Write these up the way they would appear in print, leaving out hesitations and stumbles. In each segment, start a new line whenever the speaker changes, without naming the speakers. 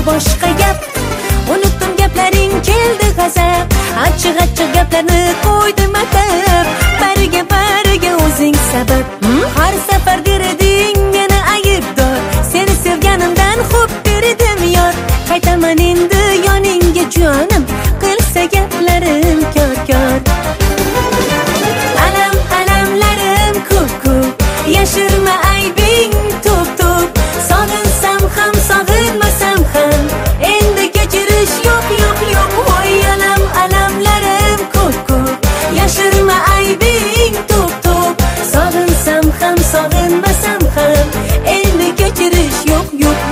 boshqa gap. Unutdim gaplaring keldi g'azab, achchiq gaplarni qo'ydim atab. Bariga o'zing sabab. Har safar dereding meni aybdor, seni sevganimdan xo'p derdim yor. Qaytaman endi yoningga jonim, qilsa gaplarim kor. Alamlarim ko'p, yashirma aybing to'p. Sog'insam ham, sog'inmasam ham, endi kechirish yo'q. Voy alamlarim ko'p, yashirma aybing to'p. Sog'insam ham, sog'inmasam ham, endi kechirish yo'q.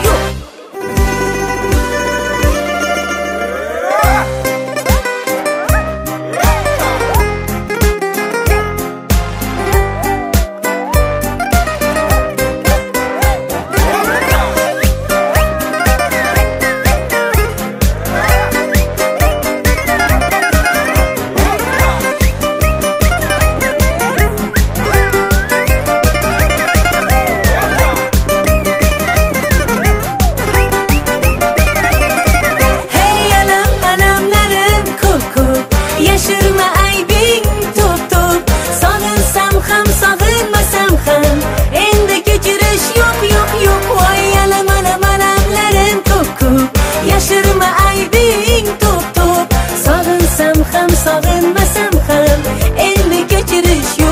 Yashirma aybing to'p. Sog'insam ham, sog'inmasam ham, endi kechirish yo'q. Voy alamlarim ko'p, yashirma aybing to'p. Sog'insam ham, sog'inmasam ham, endi kechirish yo'q.